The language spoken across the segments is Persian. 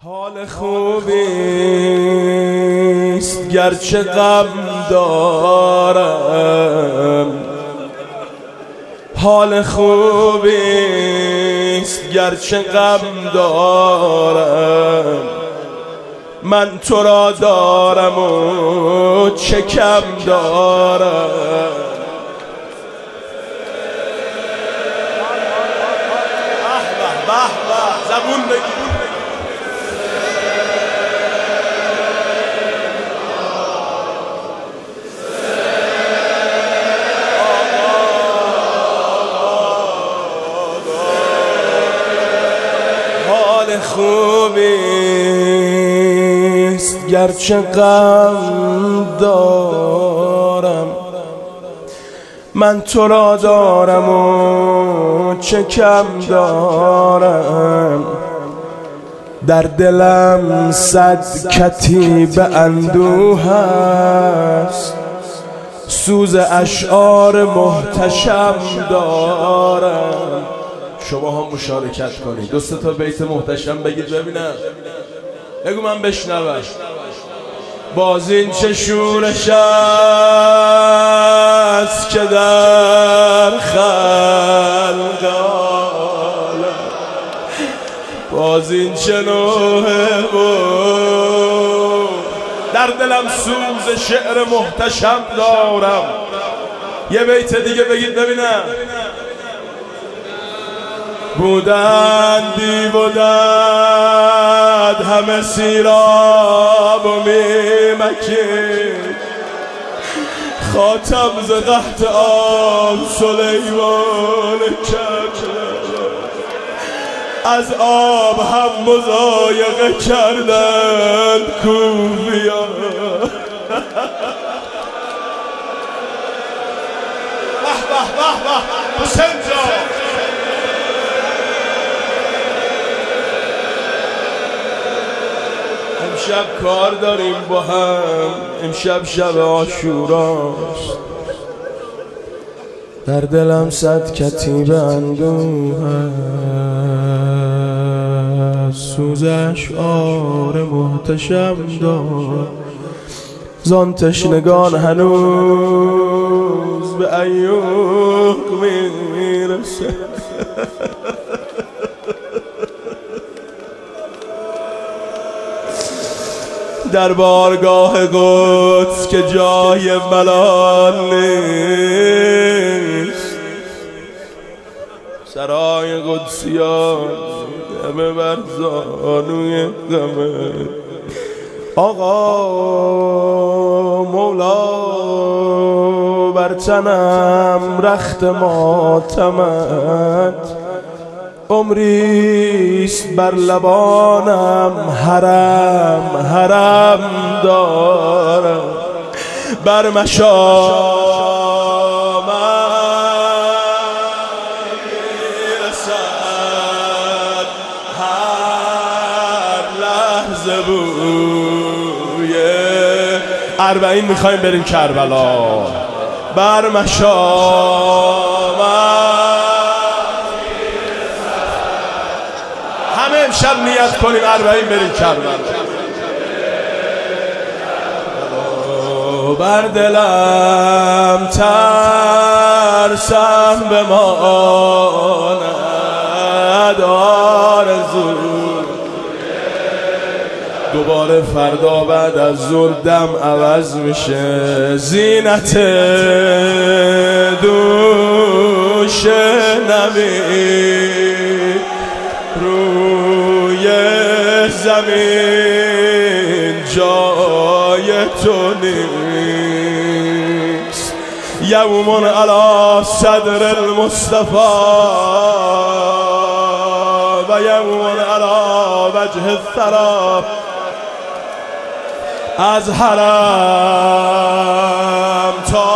حال خوبیست گرچه غم دارم، حال خوبیست گرچه غم دارم. من تو را دارم و چه کم دارم. زبون بگی حال خوبیست گرچه غم دارم. من تو را دارم و چه کم دارم. در دلم صد کتیب اندوه است، سوز اشعار محتشم دارم. شما هم مشارکت کنید، دو سه تا بیت محتشم بگید ببینم. بگو من بشنوم. باز این چه شورش است که در خلق عالم، باز این چه نوحه بود. در دلم سوز شعر محتشم دارم. یه بیت دیگه بگید ببینم. بودن دیو و دد همه سیراب و میمکید، خاتم ز قحط آب سلیمان کرد. از آب هم مضایقه کردند کوفیان. به به به به حسین جان. امشب کار داریم با هم، امشب شب عاشوراست. در دلم صد کتیب اندوه است، سوز اشعار محتشم دار. زان تشنگان هنوز به ایوب میرسه. در بارگاه قدس که جای ملال نیست، سرای قدسیان همه بر زانوی غمه. آقا مولا بر تنم رخت ماتمت، عمریست بر لبانم حرم حرم دارم. بر مشامم میرسد هر لحظه بوی اربعین. میخوایم بریم کربلا. بر مشامم همه امشب نیت کنیم اربعین بریم کربلا. بر دلم ترسم بماند آرزو، دوباره فردا بعد از ظهر دم عوض میشه. زینت دوش نمی روی زمین جای تو نیست. یوم علی صدر المصطفى و یوم علی وجه الثری. از حرم تا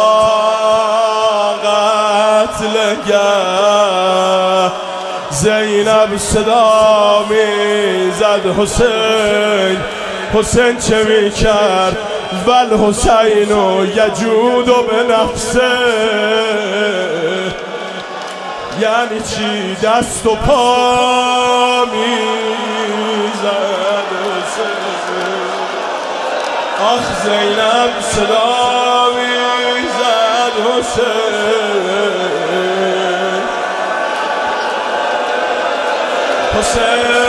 قتلگاه زینب صدا میزد حسین. حسین چه میکرد؟ والحسین یجود به نفسه. یعنی چی؟ دست و پا میزد آخ زینب صدا میزد حسین حسین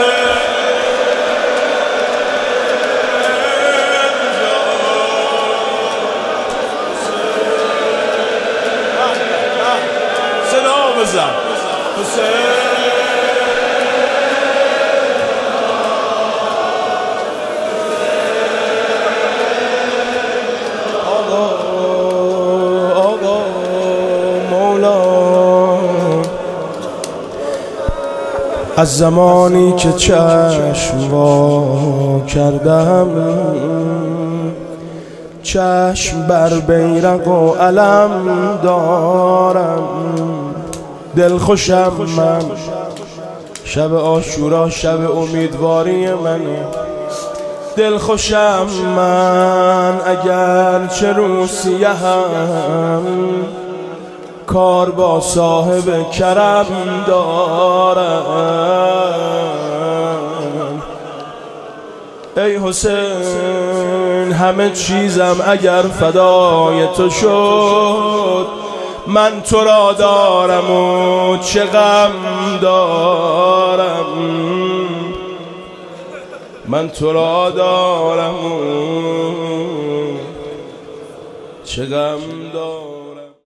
صدا بزن حسین از زمانی که چشم وا کردم چشم بر بیرق و علم دارم دل خوشم من شب عاشورا شب امیدواری منه دل خوشم من اگر چه روسیه هم کار با صاحب کرم دارم ای حسین همه چیزم اگر فدای تو شد من تو را دارم و چه غم دارم من تو را دارم و چه غم دارم